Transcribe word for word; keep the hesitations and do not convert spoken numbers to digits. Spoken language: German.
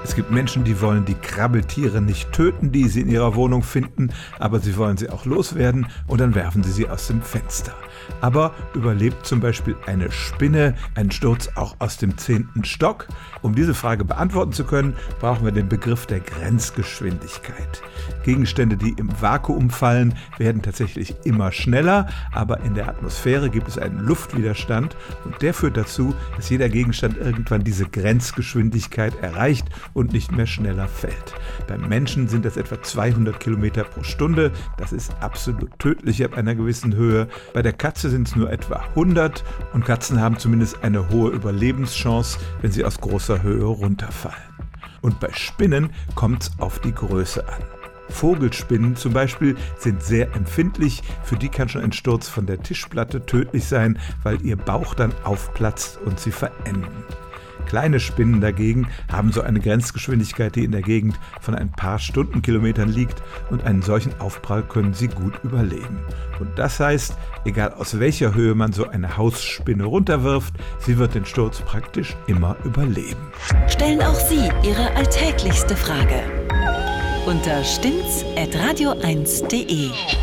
Es gibt Menschen, die wollen die Krabbeltiere nicht töten, die sie in ihrer Wohnung finden, aber sie wollen sie auch loswerden und dann werfen sie sie aus dem Fenster. Aber überlebt zum Beispiel eine Spinne einen Sturz auch aus dem zehnten Stock? Um diese Frage beantworten zu können, brauchen wir den Begriff der Grenzgeschwindigkeit. Gegenstände, die im Vakuum fallen, werden tatsächlich immer schneller, aber in der Atmosphäre gibt es einen Luftwiderstand und der führt dazu, dass jeder Gegenstand irgendwann diese Grenzgeschwindigkeit erreicht und nicht mehr schneller fällt. Beim Menschen sind das etwa zweihundert Kilometer pro Stunde. Das ist absolut tödlich ab einer gewissen Höhe. Bei der Katze sind es nur etwa hundert und Katzen haben zumindest eine hohe Überlebenschance, wenn sie aus großer Höhe runterfallen. Und bei Spinnen kommt es auf die Größe an. Vogelspinnen zum Beispiel sind sehr empfindlich, für die kann schon ein Sturz von der Tischplatte tödlich sein, weil ihr Bauch dann aufplatzt und sie verenden. Kleine Spinnen dagegen haben so eine Grenzgeschwindigkeit, die in der Gegend von ein paar Stundenkilometern liegt und einen solchen Aufprall können sie gut überleben. Und das heißt, egal aus welcher Höhe man so eine Hausspinne runterwirft, sie wird den Sturz praktisch immer überleben. Stellen auch Sie Ihre alltäglichste Frage unter stimmt's at radio eins punkt de.